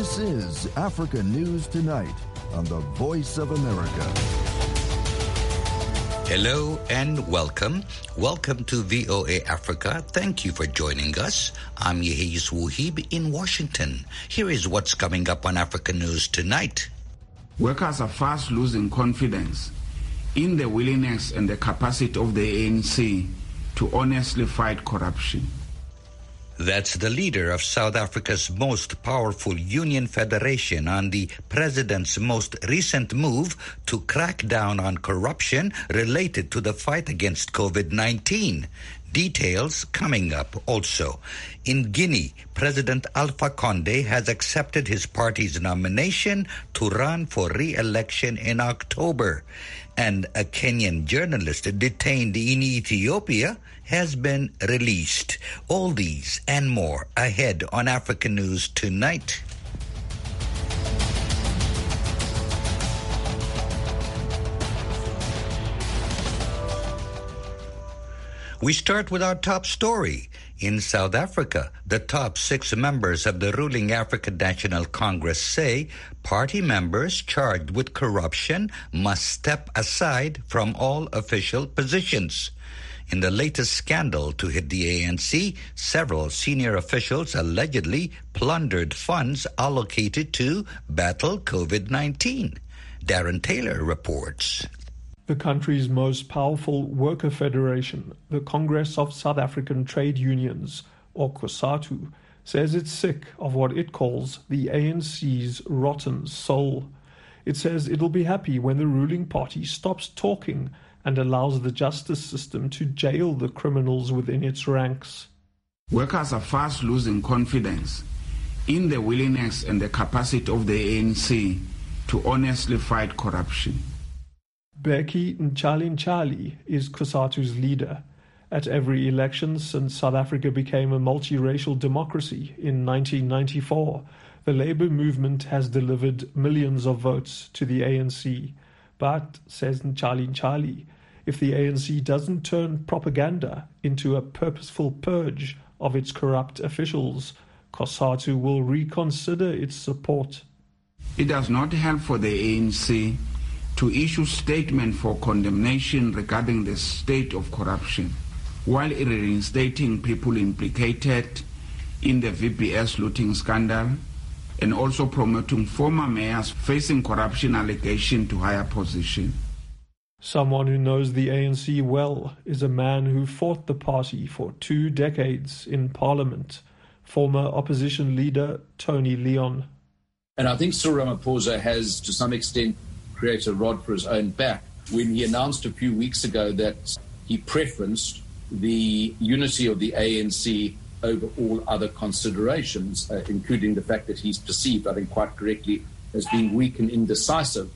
This is Africa News Tonight on the Voice of America. Hello and welcome. Welcome to VOA Africa. Thank you for joining us. I'm Yehis Wuhib in Washington. Here is what's coming up on Africa News Tonight. Workers are fast losing confidence in the willingness and the capacity of the ANC to honestly fight corruption. That's the leader of South Africa's most powerful union federation on the president's most recent move to crack down on corruption related to the fight against COVID-19. Details coming up also. In Guinea, President Alpha Conde has accepted his party's nomination to run for re-election in October. And a Kenyan journalist detained in Ethiopia has been released. All these and more ahead on Africa News Tonight. We start with our top story. In South Africa, the top 6 members of the ruling African National Congress say party members charged with corruption must step aside from all official positions. In the latest scandal to hit the ANC, several senior officials allegedly plundered funds allocated to battle COVID-19. Darren Taylor reports. The country's most powerful worker federation, the Congress of South African Trade Unions, or COSATU, says it's sick of what it calls the ANC's rotten soul. It says it'll be happy when the ruling party stops talking and allows the justice system to jail the criminals within its ranks. Workers are fast losing confidence in the willingness and the capacity of the ANC to honestly fight corruption. Bheki Mtshali is COSATU's leader. At every election since South Africa became a multiracial democracy in 1994, the Labour movement has delivered millions of votes to the ANC. But, says Mtshali, if the ANC doesn't turn propaganda into a purposeful purge of its corrupt officials, COSATU will reconsider its support. It does not help for the ANC to issue statement for condemnation regarding the state of corruption, while reinstating people implicated in the VBS looting scandal and also promoting former mayors facing corruption allegation to higher position. Someone who knows the ANC well is a man who fought the party for 2 decades in Parliament, former opposition leader Tony Leon. And I think Cyril Ramaphosa has, to some extent, create a rod for his own back when he announced a few weeks ago that he preferenced the unity of the ANC over all other considerations, including the fact that he's perceived, I think quite correctly, as being weak and indecisive.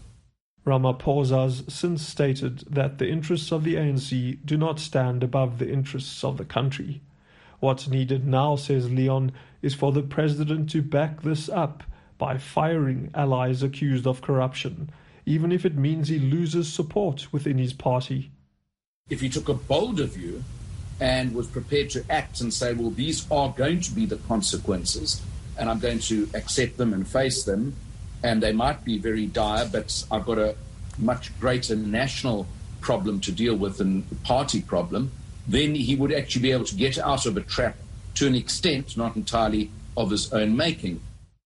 Ramaphosa's since stated that the interests of the ANC do not stand above the interests of the country. What's needed now, says Leon, is for the president to back this up by firing allies accused of corruption, even if it means he loses support within his party. If he took a bolder view and was prepared to act and say, well, these are going to be the consequences, and I'm going to accept them and face them, and they might be very dire, but I've got a much greater national problem to deal with than the party problem, then he would actually be able to get out of a trap to an extent, not entirely of his own making.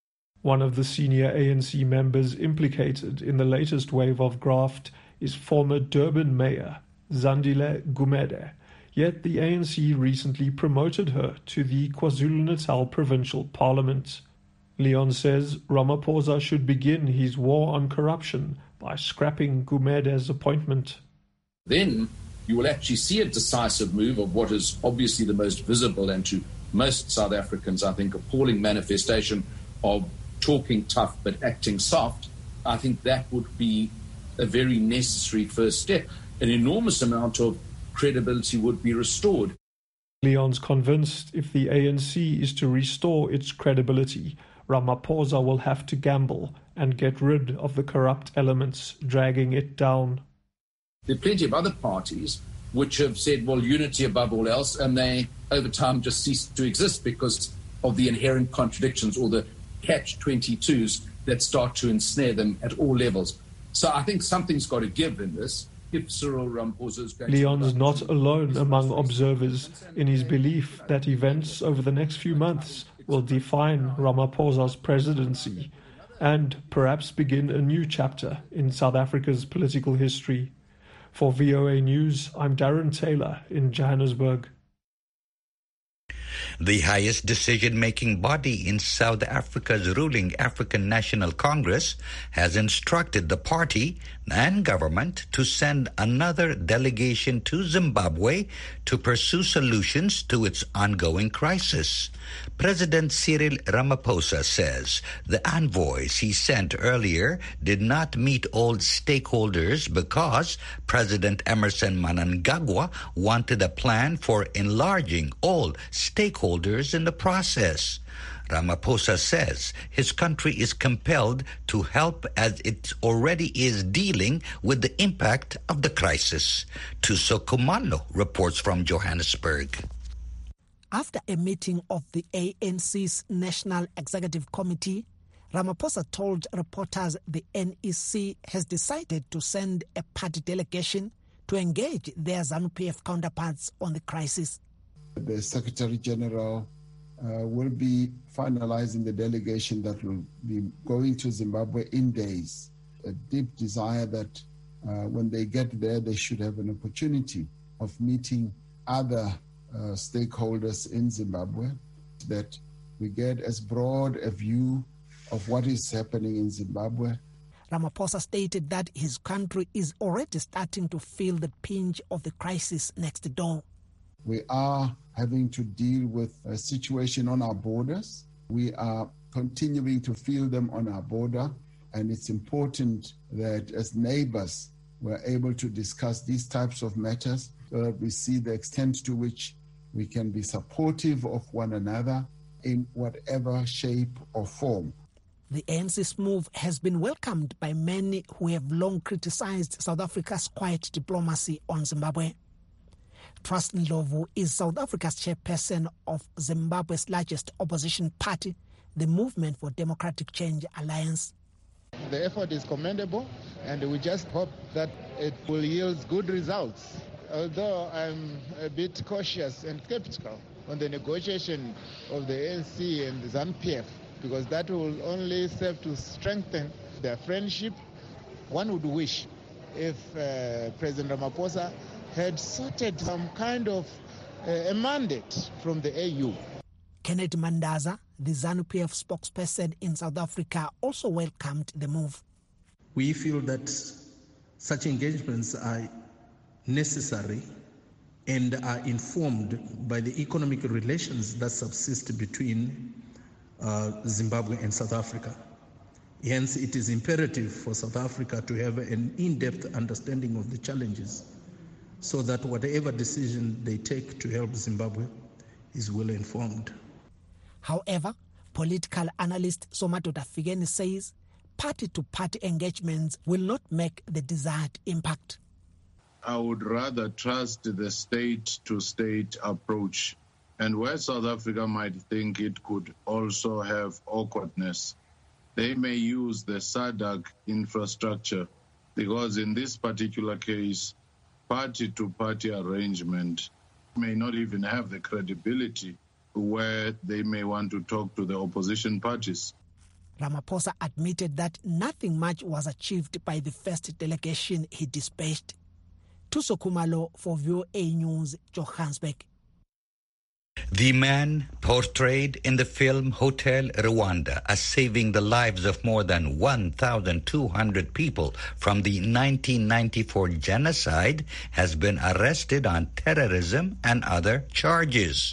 One of the senior ANC members implicated in the latest wave of graft is former Durban Mayor Zandile Gumede, yet the ANC recently promoted her to the KwaZulu-Natal Provincial Parliament. Leon says Ramaphosa should begin his war on corruption by scrapping Gumede's appointment. Then you will actually see a decisive move of what is obviously the most visible and to most South Africans, I think, appalling manifestation of talking tough but acting soft. I think that would be a very necessary first step. An enormous amount of credibility would be restored. Leon's convinced if the ANC is to restore its credibility, Ramaphosa will have to gamble and get rid of the corrupt elements dragging it down. There are plenty of other parties which have said, well, unity above all else, and they, over time, just cease to exist because of the inherent contradictions or the catch-22s that start to ensnare them at all levels. So I think something's got to give in this. If Cyril Ramaphosa is going Leon's not alone among observers in his belief that events over the next few months will define Ramaphosa's presidency and perhaps begin a new chapter in South Africa's political history. For VOA News, I'm Darren Taylor in Johannesburg. The highest decision-making body in South Africa's ruling African National Congress has instructed the party and government to send another delegation to Zimbabwe to pursue solutions to its ongoing crisis. President Cyril Ramaphosa says the envoys he sent earlier did not meet all stakeholders because President Emmerson Mnangagwa wanted a plan for enlarging all stakeholders in the process. Ramaphosa says his country is compelled to help as it already is dealing with the impact of the crisis. Tuso Kumalo reports from Johannesburg. After a meeting of the ANC's National Executive Committee, Ramaphosa told reporters the NEC has decided to send a party delegation to engage their ZANU-PF counterparts on the crisis. The Secretary General will be finalizing the delegation that will be going to Zimbabwe in days. A deep desire that when they get there, they should have an opportunity of meeting other stakeholders in Zimbabwe, that we get as broad a view of what is happening in Zimbabwe. Ramaphosa stated that his country is already starting to feel the pinch of the crisis next door. We are having to deal with a situation on our borders. We are continuing to feel them on our border, and it's important that as neighbors we're able to discuss these types of matters so that we see the extent to which we can be supportive of one another in whatever shape or form. The ANC's move has been welcomed by many who have long criticized South Africa's quiet diplomacy on Zimbabwe. Trust Ndlovu is South Africa's chairperson of Zimbabwe's largest opposition party, the Movement for Democratic Change Alliance. The effort is commendable, and we just hope that it will yield good results. Although I'm a bit cautious and skeptical on the negotiation of the ANC and the ZANU-PF, because that will only serve to strengthen their friendship. One would wish if President Ramaphosa had sorted some kind of a mandate from the AU. Kenneth Mandaza, the ZANU-PF spokesperson in South Africa, also welcomed the move. We feel that such engagements are necessary and are informed by the economic relations that subsist between Zimbabwe and South Africa. Hence, it is imperative for South Africa to have an in-depth understanding of the challenges so that whatever decision they take to help Zimbabwe is well informed. However, political analyst Somadoda Figeni says party-to-party engagements will not make the desired impact. I would rather trust the state-to-state approach. And where South Africa might think it could also have awkwardness, they may use the SADC infrastructure, because in this particular case, party-to-party arrangement may not even have the credibility where they may want to talk to the opposition parties. Ramaphosa admitted that nothing much was achieved by the first delegation he dispatched. Tuso Kumalo for VOA News, Johannesburg. The man portrayed in the film Hotel Rwanda as saving the lives of more than 1,200 people from the 1994 genocide has been arrested on terrorism and other charges.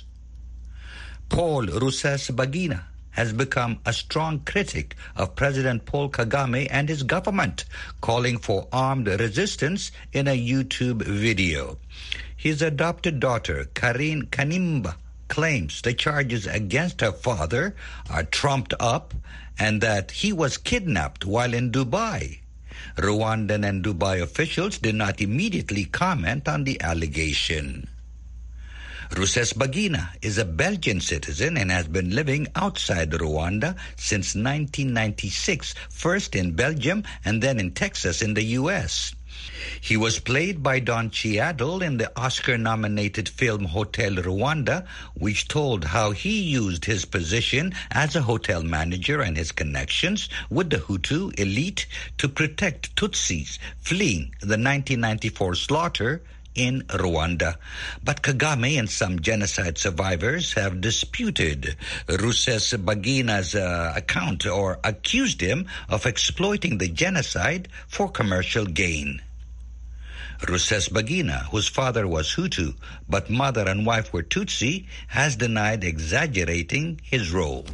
Paul Rusesabagina has become a strong critic of President Paul Kagame and his government, calling for armed resistance in a YouTube video. His adopted daughter, Karine Kanimba, claims the charges against her father are trumped up and that he was kidnapped while in Dubai. Rwandan and Dubai officials did not immediately comment on the allegation. Rusesbagina is a Belgian citizen and has been living outside Rwanda since 1996, first in Belgium and then in Texas in the U.S. He was played by Don Cheadle in the Oscar-nominated film Hotel Rwanda, which told how he used his position as a hotel manager and his connections with the Hutu elite to protect Tutsis fleeing the 1994 slaughter in Rwanda. But Kagame and some genocide survivors have disputed Rusesbagina's account or accused him of exploiting the genocide for commercial gain. Rusesbagina, whose father was Hutu but mother and wife were Tutsi, has denied exaggerating his role.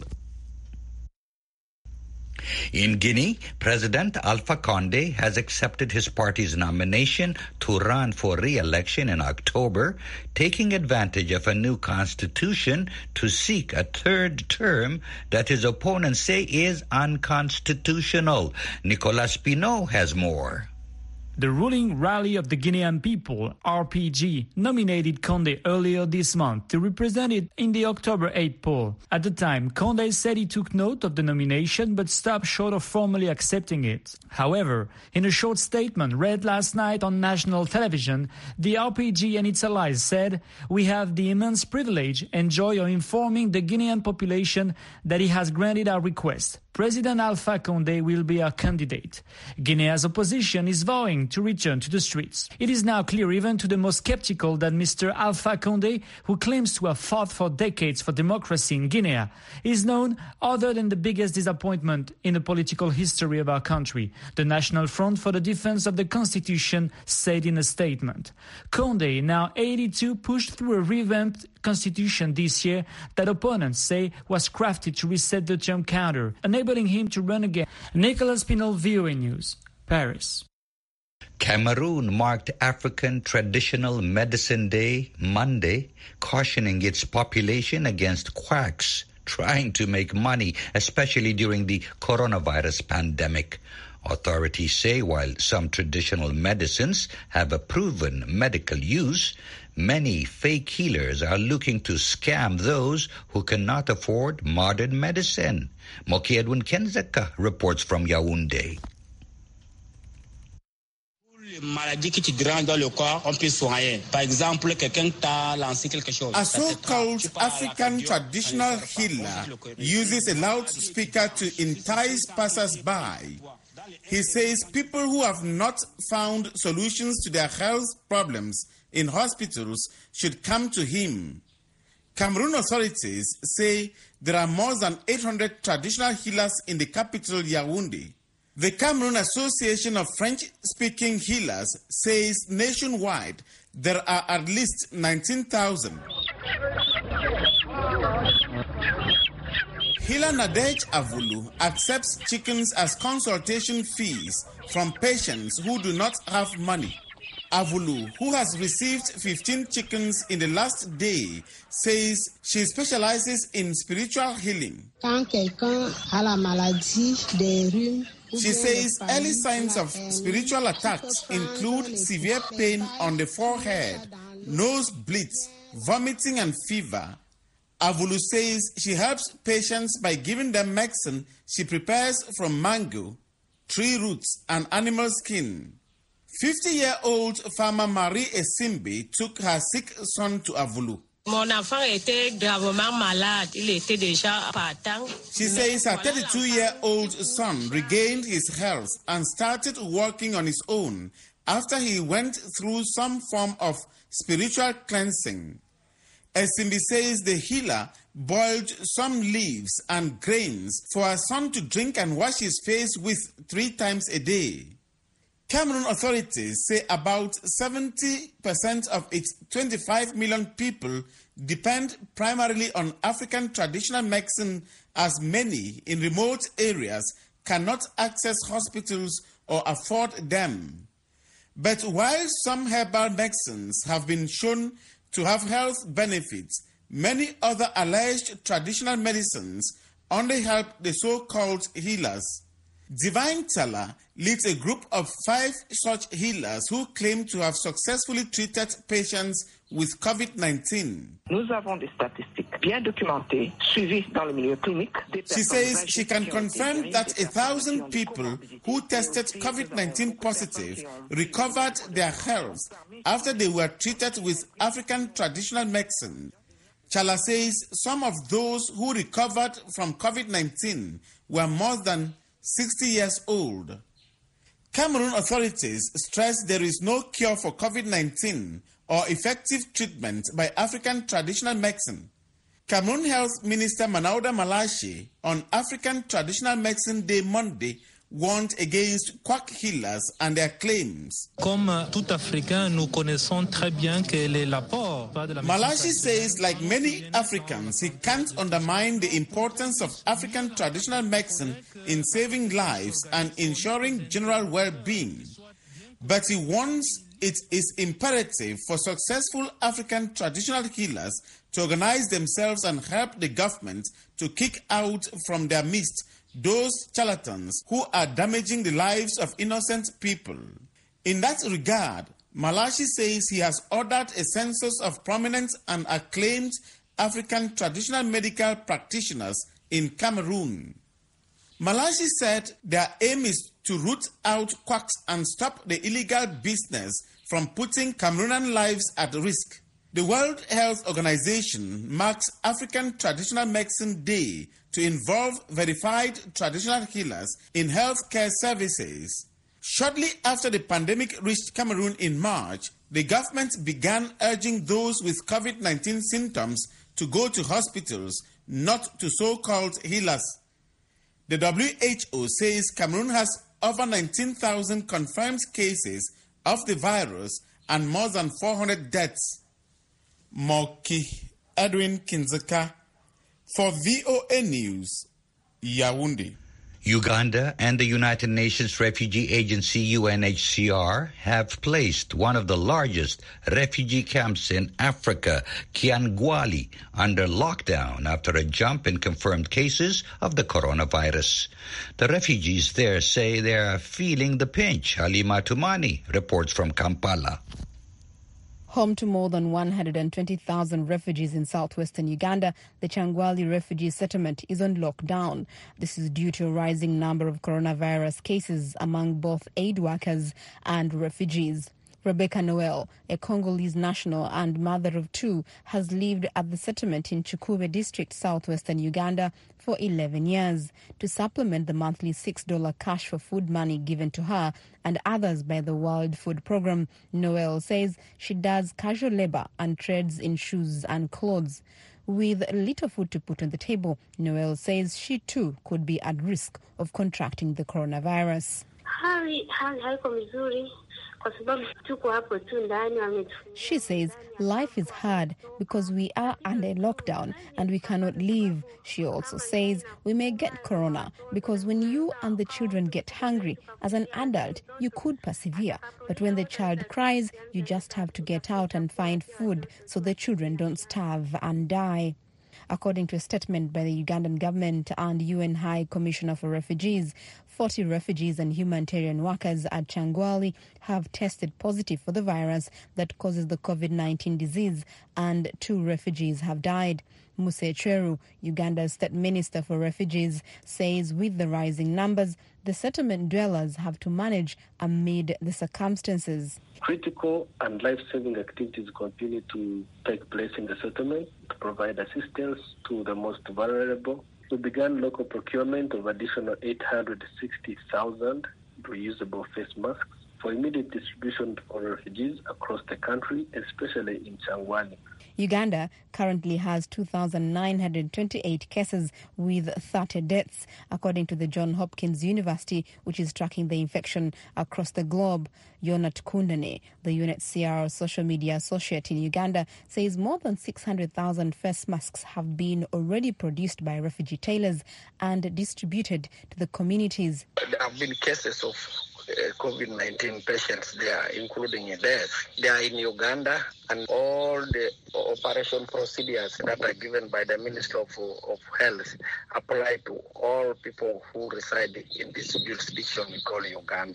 In Guinea, President Alpha Condé has accepted his party's nomination to run for re-election in October, taking advantage of a new constitution to seek a third term that his opponents say is unconstitutional. Nicolas Pinot has more. The ruling Rally of the Guinean People, RPG, nominated Condé earlier this month to represent it in the October 8 poll. At the time, Condé said he took note of the nomination but stopped short of formally accepting it. However, in a short statement read last night on national television, the RPG and its allies said, "We have the immense privilege and joy of informing the Guinean population that he has granted our request. President Alpha Condé will be our candidate. Guinea's opposition is vowing to return to the streets. It is now clear even to the most skeptical that Mr. Alpha Condé, who claims to have fought for decades for democracy in Guinea, is known other than the biggest disappointment in the political history of our country," the National Front for the Defense of the Constitution said in a statement. Condé, now 82, pushed through a revamped constitution this year that opponents say was crafted to reset the term counter, enabling him to run again. Nicolas Pinot, VOA News, Paris. Cameroon marked African Traditional Medicine Day Monday, cautioning its population against quacks trying to make money, especially during the coronavirus pandemic. Authorities say while some traditional medicines have a proven medical use, many fake healers are looking to scam those who cannot afford modern medicine. Moki Edwin Kenzeka reports from Yaoundé. A so-called African traditional healer uses a loudspeaker to entice passers-by. He says people who have not found solutions to their health problems in hospitals should come to him. Cameroon authorities say there are more than 800 traditional healers in the capital, Yaoundé. The Cameroon Association of French-speaking Healers says nationwide there are at least 19,000. Healer Nadej Avulu accepts chickens as consultation fees from patients who do not have money. Avulu, who has received 15 chickens in the last day, says she specializes in spiritual healing. She says early signs of spiritual attacks include severe pain on the forehead, nosebleeds, vomiting and fever. Avulu says she helps patients by giving them medicine she prepares from mango, tree roots and animal skin. 50-year-old farmer Marie Esimbe took her sick son to Avulu. She says her 32-year-old son regained his health and started working on his own after he went through some form of spiritual cleansing. Esimbe says the healer boiled some leaves and grains for her son to drink and wash his face with 3 times a day. Cameroon authorities say about 70% of its 25 million people depend primarily on African traditional medicine, as many in remote areas cannot access hospitals or afford them. But while some herbal medicines have been shown to have health benefits, many other alleged traditional medicines only help the so-called healers. Divine Teller leads a group of 5 such healers who claim to have successfully treated patients with COVID-19. Nous avons des statistiques bien documentées, suivies dans le milieu clinique. She says she can confirm that 1,000 people who tested COVID-19 positive recovered their health after they were treated with African traditional medicine. Chala says some of those who recovered from COVID-19 were more than 60 years old. Cameroon authorities stress there is no cure for COVID-19 or effective treatment by African traditional medicine. Cameroon Health Minister Manauda Malashi on African Traditional Medicine Day Monday warned against quack healers and their claims. Comme tout Africain, nous connaissons très bien quel est l'apport de la Malashi says, like many Africans, he can't undermine the importance of African traditional medicine in saving lives and ensuring general well-being. But he warns it is imperative for successful African traditional healers to organize themselves and help the government to kick out from their midst those charlatans who are damaging the lives of innocent people. In that regard, Malashi says he has ordered a census of prominent and acclaimed African traditional medical practitioners in Cameroon. Malashi said their aim is to root out quacks and stop the illegal business from putting Cameroonian lives at risk. The World Health Organization marks African Traditional Medicine Day to involve verified traditional healers in healthcare services. Shortly after the pandemic reached Cameroon in March, the government began urging those with COVID-19 symptoms to go to hospitals, not to so-called healers. The WHO says Cameroon has over 19,000 confirmed cases of the virus and more than 400 deaths. Moki Edwin Kinzeka for VOA News, Yaoundé. Uganda and the United Nations Refugee Agency, UNHCR, have placed one of the largest refugee camps in Africa, Kiangwali, under lockdown after a jump in confirmed cases of the coronavirus. The refugees there say they are feeling the pinch. Halima Tumani reports from Kampala. Home to more than 120,000 refugees in southwestern Uganda, the Changwali refugee settlement is on lockdown. This is due to a rising number of coronavirus cases among both aid workers and refugees. Rebecca Noel, a Congolese national and mother of two, has lived at the settlement in Chukube district, southwestern Uganda, for 11 years. To supplement the monthly $6 cash for food money given to her and others by the World Food Programme, Noel says she does casual labor and trades in shoes and clothes. With little food to put on the table, Noel says she too could be at risk of contracting the coronavirus. She says life is hard because we are under lockdown and we cannot leave. She also says we may get corona because when you and the children get hungry, as an adult, you could persevere. But when the child cries, you just have to get out and find food so the children don't starve and die. According to a statement by the Ugandan government and UN High Commissioner for Refugees, 40 refugees and humanitarian workers at Changwali have tested positive for the virus that causes the COVID-19 disease, and 2 refugees have died. Muse Cheru, Uganda's State Minister for Refugees, says with the rising numbers, the settlement dwellers have to manage amid the circumstances. Critical and life-saving activities continue to take place in the settlement to provide assistance to the most vulnerable. We began local procurement of additional 860,000 reusable face masks for immediate distribution for refugees across the country, especially in Changwali. Uganda currently has 2,928 cases with 30 deaths, according to the Johns Hopkins University, which is tracking the infection across the globe. Yonat Kundane, the UNHCR social media associate in Uganda, says more than 600,000 face masks have been already produced by refugee tailors and distributed to the communities. There have been cases of COVID-19 patients there, including deaths. They are in Uganda, and all the operation procedures that are given by the Ministry of Health apply to all people who reside in this jurisdiction we call Uganda.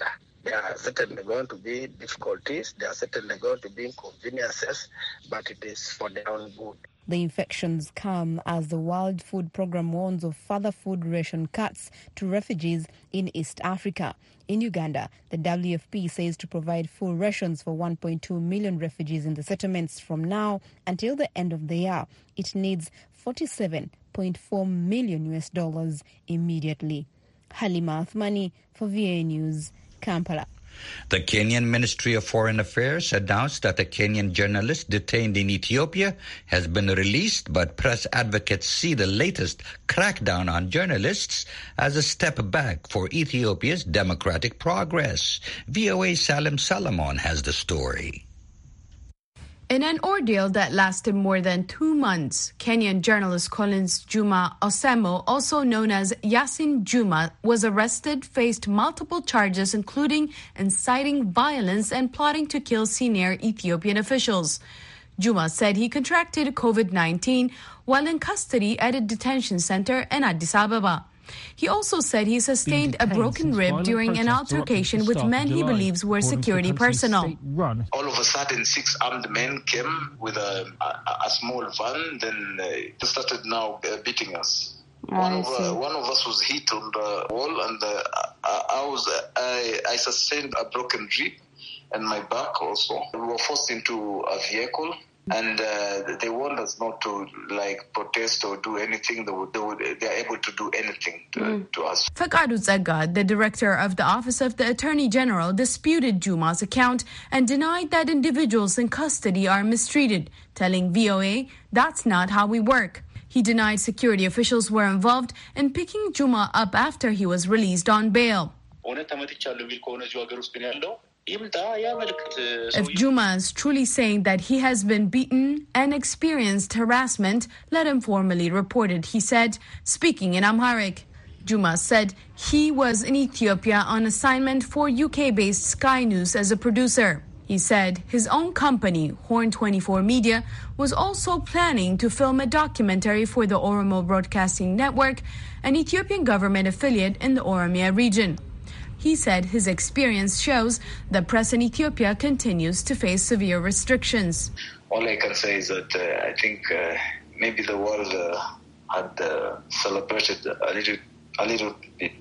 There are certainly going to be difficulties. There are certainly going to be inconveniences, but it is for their own good. The infections come as the World Food Programme warns of further food ration cuts to refugees in East Africa. In Uganda, the WFP says to provide full rations for 1.2 million refugees in the settlements from now until the end of the year. It needs $47.4 million immediately. Halima Athmani for VOA News, Kampala. The Kenyan Ministry of Foreign Affairs announced that a Kenyan journalist detained in Ethiopia has been released, but press advocates see the latest crackdown on journalists as a step back for Ethiopia's democratic progress. VOA Salim Salomon has the story. In an ordeal that lasted more than 2 months, Kenyan journalist Collins Juma Osemo, also known as Yasin Juma, was arrested, faced multiple charges including inciting violence and plotting to kill senior Ethiopian officials. Juma said he contracted COVID-19 while in custody at a detention center in Addis Ababa. He also said he sustained a broken rib during an altercation with men he believes were security personnel. All of a sudden, 6 armed men came with a small van, then they started now beating us. One of us was hit on the wall, and I sustained a broken rib and my back also. We were forced into a vehicle. And they want us not to protest or do anything. They are able to do anything to us. Fakadu Zaga, the director of the Office of the Attorney General, disputed Juma's account and denied that individuals in custody are mistreated, telling VOA, "That's not how we work." He denied security officials were involved in picking Juma up after he was released on bail. If Juma is truly saying that he has been beaten and experienced harassment, let him formally report it, he said, speaking in Amharic. Juma said he was in Ethiopia on assignment for UK-based Sky News as a producer. He said his own company, Horn 24 Media, was also planning to film a documentary for the Oromo Broadcasting Network, an Ethiopian government affiliate in the Oromia region. He said his experience shows the press in Ethiopia continues to face severe restrictions. All I can say is that I think maybe the world had celebrated a little bit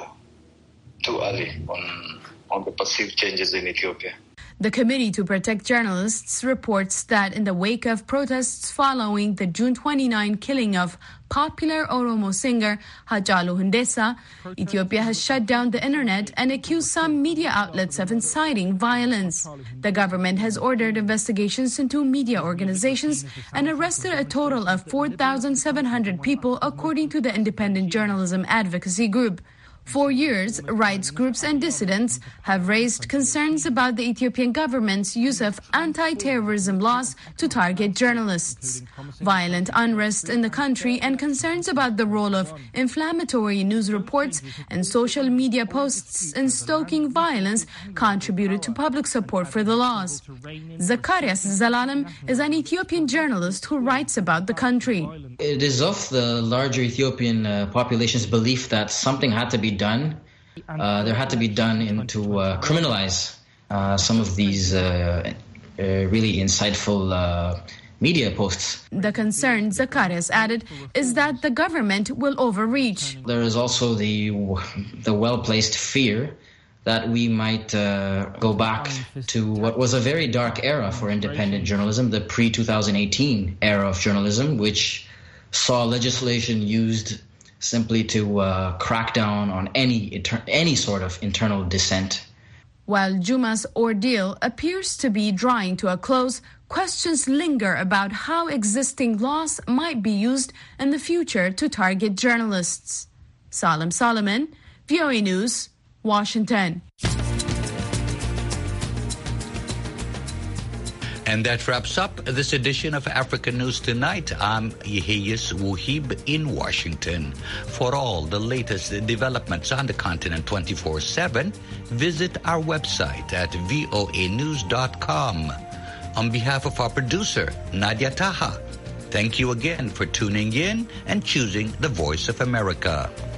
too early on the perceived changes in Ethiopia. The Committee to Protect Journalists reports that in the wake of protests following the June 29 killing of popular Oromo singer Hachalu Hundessa, Ethiopia has shut down the internet and accused some media outlets of inciting violence. The government has ordered investigations into media organizations and arrested a total of 4,700 people, according to the Independent Journalism Advocacy Group. For years, rights groups and dissidents have raised concerns about the Ethiopian government's use of anti-terrorism laws to target journalists. Violent unrest in the country and concerns about the role of inflammatory news reports and social media posts in stoking violence contributed to public support for the laws. Zakarias Zalalem is an Ethiopian journalist who writes about the country. It is of the larger Ethiopian population's belief that something had to be done. There had to be done to criminalize some of these really insightful media posts. The concern, Zakarias added, is that the government will overreach. There is also the well-placed fear that we might go back to what was a very dark era for independent journalism, the pre-2018 era of journalism, which saw legislation used simply to crack down on any sort of internal dissent. While Juma's ordeal appears to be drawing to a close, questions linger about how existing laws might be used in the future to target journalists. Salim Solomon, VOA News, Washington. And that wraps up this edition of Africa News Tonight. I'm Yeheyes Wuhib in Washington. For all the latest developments on the continent 24/7, visit our website at voanews.com. On behalf of our producer, Nadia Taha, thank you again for tuning in and choosing the Voice of America.